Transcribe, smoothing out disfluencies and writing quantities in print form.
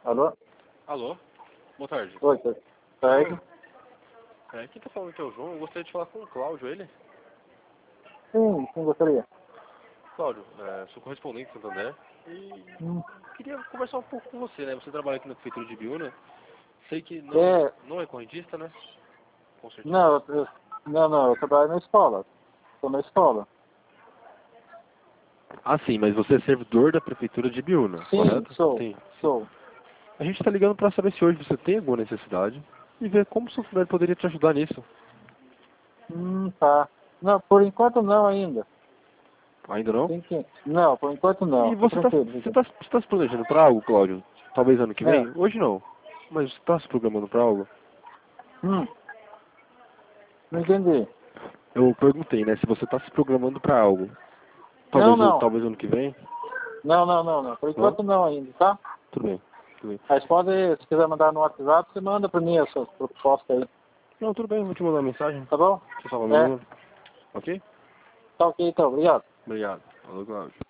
Alô? Alô? Boa tarde. Oi, segue. Quem tá falando aqui é o João. Eu gostaria de falar com o Cláudio, ele? Sim, gostaria. Cláudio, sou correspondente de Santander e queria conversar um pouco com você, né? Você trabalha aqui na prefeitura de Ibiúna. Sei que não é correntista, né? Com certeza. Não, eu trabalho na escola. Estou na escola. Ah, sim, mas você é servidor da prefeitura de Ibiúna, Sim, correto? sou. Sim. Sou. A gente tá ligando pra saber se hoje você tem alguma necessidade e ver como o seu funcionário poderia te ajudar nisso. Tá. Não, por enquanto não ainda. Ainda não? Não, por enquanto não. E você Tranquilo. tá se planejando pra algo, Cláudio? Talvez ano que É. vem? Hoje não. Mas você tá se programando pra algo? Não entendi. Eu perguntei, né, se você tá se programando pra algo. Não. Talvez ano que vem? Não. Por enquanto não ainda, tá? Tudo bem. Mas pode, se quiser mandar no WhatsApp, você manda pra mim as suas propostas aí. Não, tudo bem, eu vou te mandar uma mensagem. Tá bom? Você salva meu número. Ok? Tá ok, então. Obrigado. Obrigado. Falou, Cláudio.